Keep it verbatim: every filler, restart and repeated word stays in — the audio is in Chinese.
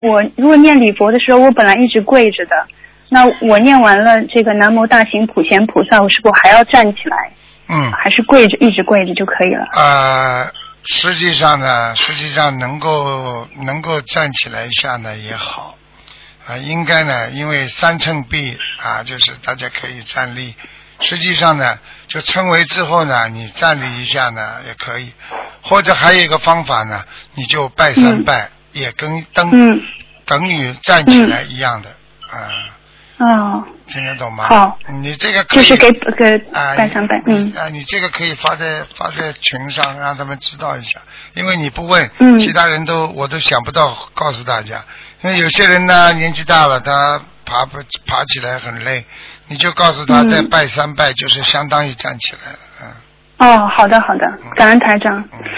我如果念礼佛的时候，我本来一直跪着的，那我念完了这个南无大行普贤菩萨，我是否还要站起来？ 嗯， 还是跪着一直跪着就可以了？ 呃，实际上呢，实际上能够能够站起来一下呢也好，啊、呃，应该呢，因为三称臂啊，就是大家可以站立。实际上呢，就称为之后呢，你站立一下呢也可以，或者还有一个方法呢，你就拜三拜，嗯、也跟等、嗯、等于站起来一样的啊。 嗯、哦， 听得懂吗？ 好， 你这个可以就是给给啊拜三拜，嗯啊，你这个可以发在发在群上，让他们知道一下，因为你不问， 嗯、 其他人都我都想不到告诉大家，因为有些人呢年纪大了，他爬不爬起来很累。你就告诉他，再拜三拜，就是相当于站起来了，嗯。 哦，好的好的，感恩台长。 嗯。